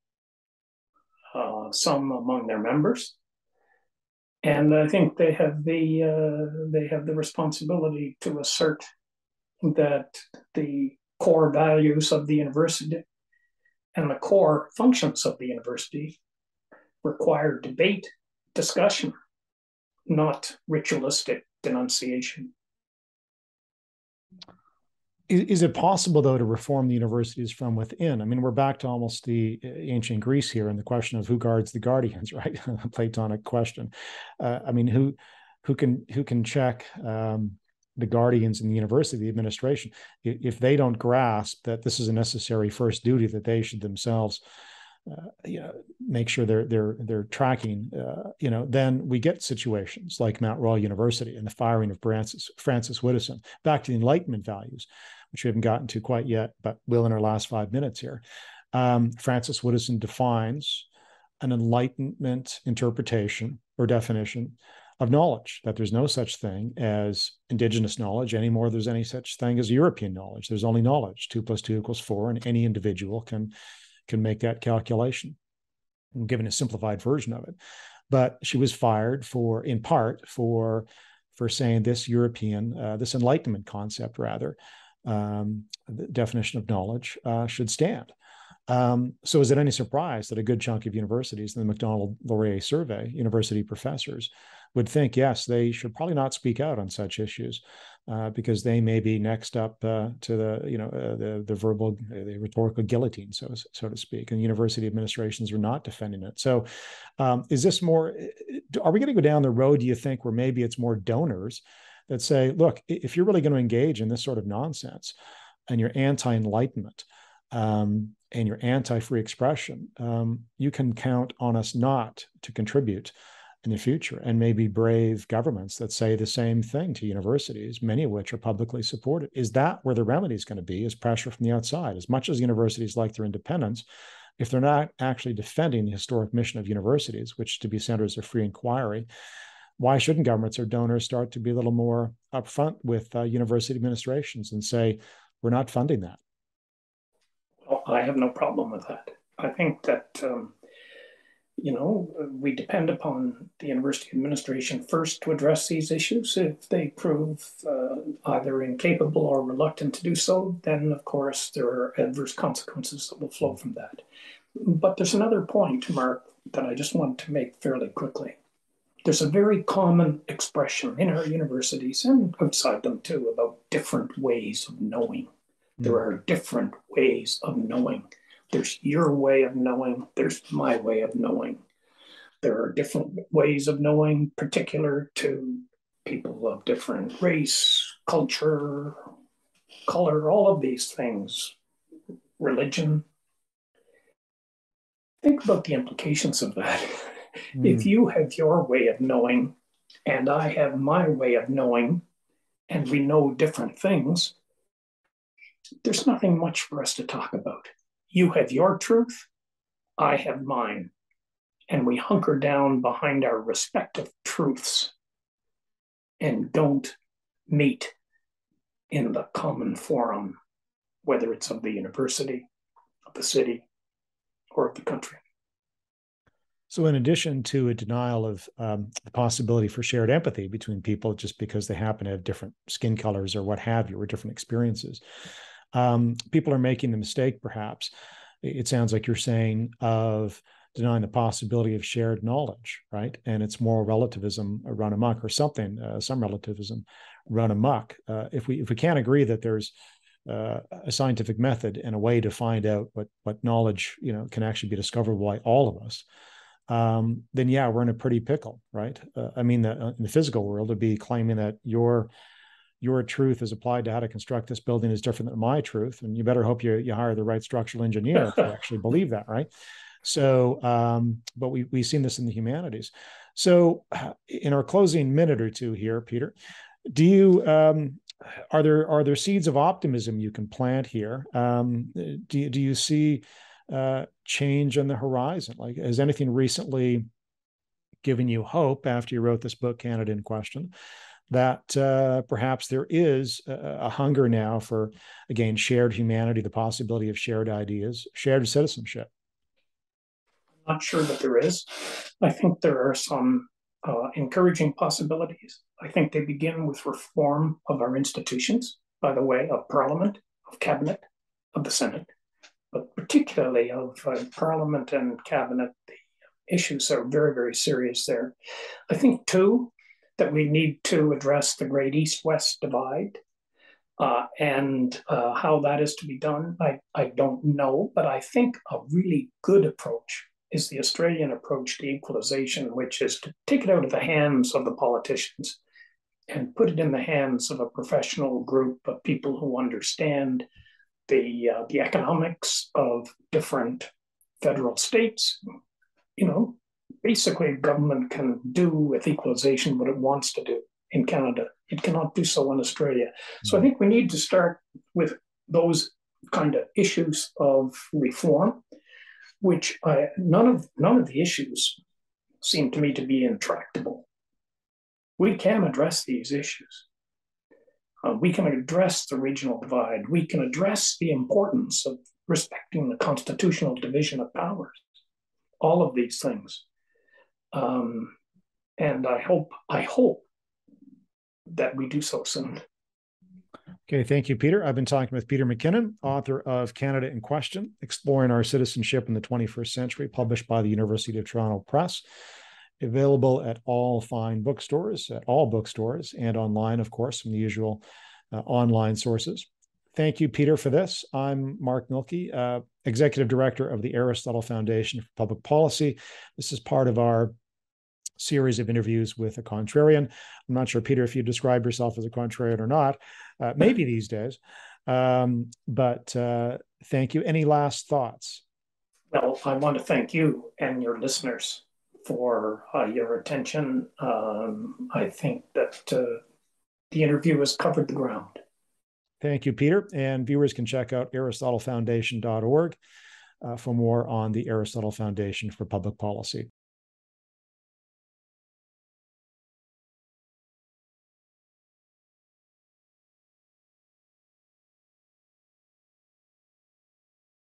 some among their members. And I think they have the responsibility to assert that the core values of the university and the core functions of the university require debate, discussion, not ritualistic denunciation. Is it possible, though, to reform the universities from within? I mean, we're back to almost the ancient Greece here and the question of who guards the guardians, right? A Platonic question. I mean, who can check the guardians in the university, the administration, if they don't grasp that this is a necessary first duty that they should themselves make sure they're tracking, then we get situations like Mount Royal University and the firing of Francis Widdowson. Back to the Enlightenment values, which we haven't gotten to quite yet, but will in our last 5 minutes here. Francis Widdowson defines an Enlightenment interpretation or definition of knowledge, that there's no such thing as Indigenous knowledge anymore. There's any such thing as European knowledge. There's only knowledge. 2 + 2 = 4, and any individual can make that calculation. I'm giving a simplified version of it. But she was fired in part for saying this this Enlightenment concept, rather, the definition of knowledge should stand. So is it any surprise that a good chunk of universities in the Macdonald-Laurier survey, university professors, would think, yes, they should probably not speak out on such issues because they may be next up to the rhetorical guillotine, so to speak, and university administrations are not defending it. So is this more, are we going to go down the road, do you think, where maybe it's more donors that say, look, if you're really going to engage in this sort of nonsense and you're anti-Enlightenment, and you're anti-free expression, you can count on us not to contribute in the future, and maybe brave governments that say the same thing to universities, many of which are publicly supported. Is that where the remedy is going to be, is pressure from the outside? As much as universities like their independence, if they're not actually defending the historic mission of universities, which to be centers of free inquiry, why shouldn't governments or donors start to be a little more upfront with university administrations and say, we're not funding that? Well, I have no problem with that. I think that we depend upon the university administration first to address these issues. If they prove either incapable or reluctant to do so, then of course there are adverse consequences that will flow from that. But there's another point, Mark, that I just want to make fairly quickly. There's a very common expression in our universities and outside them too about different ways of knowing. There are different ways of knowing. There's your way of knowing. There's my way of knowing. There are different ways of knowing, particular to people of different race, culture, color, all of these things, religion. Think about the implications of that. If you have your way of knowing and I have my way of knowing, and we know different things, there's nothing much for us to talk about. You have your truth, I have mine, and we hunker down behind our respective truths and don't meet in the common forum, whether it's of the university, of the city, or of the country. So in addition to a denial of the possibility for shared empathy between people just because they happen to have different skin colors or what have you, or different experiences, people are making the mistake, perhaps, it sounds like you're saying, of denying the possibility of shared knowledge, right? And it's moral relativism run amok, or something, some relativism run amok. If we can't agree that there's a scientific method and a way to find out what knowledge can actually be discoverable by all of us, then yeah, we're in a pretty pickle, right? I mean, in the physical world, to be claiming that your truth is applied to how to construct this building is different than my truth, and you better hope you hire the right structural engineer to actually believe that, right? So, but we've seen this in the humanities. So, in our closing minute or two here, Peter, do you are there seeds of optimism you can plant here? Do you see change on the horizon? Like, has anything recently given you hope after you wrote this book, Canada in Question, that perhaps there is a hunger now for, again, shared humanity, the possibility of shared ideas, shared citizenship? I'm not sure that there is. I think there are some encouraging possibilities. I think they begin with reform of our institutions, by the way, of Parliament, of Cabinet, of the Senate, but particularly of Parliament and Cabinet. The issues are very, very serious there. I think, too, that we need to address the great East-West divide. And how that is to be done, I don't know, but I think a really good approach is the Australian approach to equalization, which is to take it out of the hands of the politicians and put it in the hands of a professional group of people who understand the economics of different federal states. Basically, government can do with equalization what it wants to do in Canada. It cannot do so in Australia. So I think we need to start with those kind of issues of reform, which none of the issues seem to me to be intractable. We can address these issues. We can address the regional divide. We can address the importance of respecting the constitutional division of powers. All of these things. And I hope that we do so soon. Okay, thank you, Peter. I've been talking with Peter McKinnon, author of Canada in Question, Exploring Our Citizenship in the 21st Century, published by the University of Toronto Press. Available at all fine bookstores, at all bookstores, and online, of course, from the usual online sources. Thank you, Peter, for this. I'm Mark Milke, Executive Director of the Aristotle Foundation for Public Policy. This is part of our series of interviews with a contrarian. I'm not sure, Peter, if you describe yourself as a contrarian or not, maybe these days. But thank you. Any last thoughts? Well, I want to thank you and your listeners for your attention. I think that the interview has covered the ground. Thank you, Peter. And viewers can check out aristotlefoundation.org for more on the Aristotle Foundation for Public Policy.